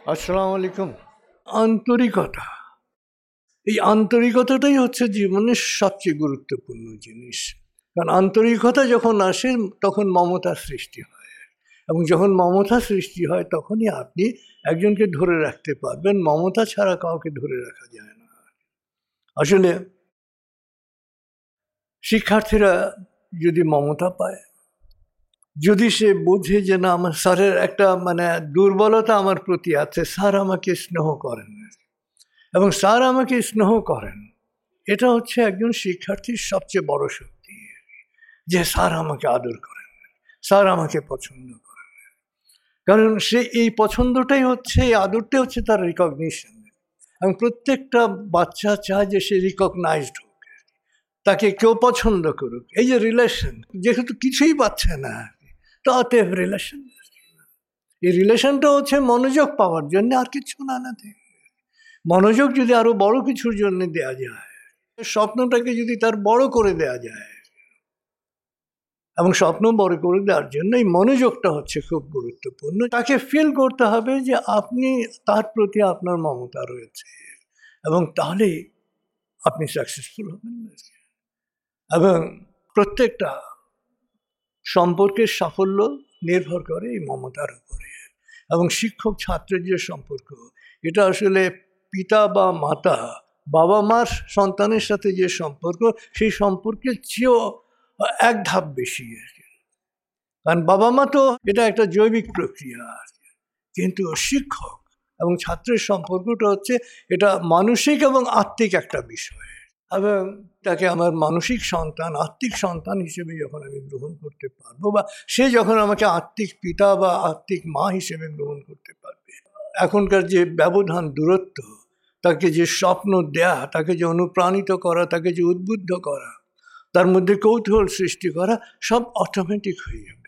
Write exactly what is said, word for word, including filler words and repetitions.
আসসালামু আলাইকুম। আন্তরিকতা, এই আন্তরিকতাটাই হচ্ছে জীবনের সবচেয়ে গুরুত্বপূর্ণ জিনিস। কারণ আন্তরিকতা যখন আসে তখন মমতার সৃষ্টি হয়, এবং যখন মমতা সৃষ্টি হয় তখনই আপনি একজনকে ধরে রাখতে পারবেন। মমতা ছাড়া কাউকে ধরে রাখা যায় না। আসলে শিক্ষার্থীরা যদি মমতা পায়, যদি সে বোঝে যে না, আমার স্যারের একটা মানে দুর্বলতা আমার প্রতি আছে, স্যার আমাকে স্নেহ করেন এবং স্যার আমাকে স্নেহ করেন, এটা হচ্ছে একজন শিক্ষার্থীর সবচেয়ে বড় শক্তি, যে স্যার আমাকে আদর করেন, স্যার আমাকে পছন্দ করেন। কারণ সে এই পছন্দটাই হচ্ছে, এই আদরটাই হচ্ছে তার রিকগনিশন। এবং প্রত্যেকটা বাচ্চা চায় যে সে রিকগনাইজড হোক, তাকে কেউ পছন্দ করুক। এই যে রিলেশন, যেহেতু কিছুই পাচ্ছে না, তো অতএব রিলেশন, এই রিলেশনটা হচ্ছে মনোযোগ পাওয়ার জন্য, আর কিছু না। না, মনোযোগ যদি আরো বড় কিছুর জন্য দেয়া যায়, স্বপ্নটাকে যদি তার বড় করে দেয়া যায়, এবং স্বপ্ন বড় করে দেওয়ার জন্য এই মনোযোগটা হচ্ছে খুব গুরুত্বপূর্ণ। তাকে ফিল করতে হবে যে আপনি, তার প্রতি আপনার মমতা রয়েছে, এবং তাহলেই আপনি সাকসেসফুল হবেন। এবং প্রত্যেকটা সম্পর্কের সাফল্য নির্ভর করে এই মমতার উপরে। এবং শিক্ষক ছাত্রের যে সম্পর্ক, এটা আসলে পিতা বা মাতা, বাবা মার সন্তানের সাথে যে সম্পর্ক, সেই সম্পর্কের চেয়েও এক ধাপ বেশি। কারণ বাবা মা তো এটা একটা জৈবিক প্রক্রিয়া, কিন্তু শিক্ষক এবং ছাত্রের সম্পর্কটা হচ্ছে এটা মানসিক এবং আত্মিক একটা বিষয়। এবং তাকে আমার মানসিক সন্তান, আত্মিক সন্তান হিসেবে যখন আমি গ্রহণ করতে পারবো, বা সে যখন আমাকে আত্মিক পিতা বা আত্মিক মা হিসেবে গ্রহণ করতে পারবে, এখনকার যে ব্যবধান, দূরত্ব, তাকে যে স্বপ্ন দেয়া, তাকে যে অনুপ্রাণিত করা, তাকে যে উদ্বুদ্ধ করা, তার মধ্যে কৌতূহল সৃষ্টি করা, সব অটোমেটিক হয়ে যাবে।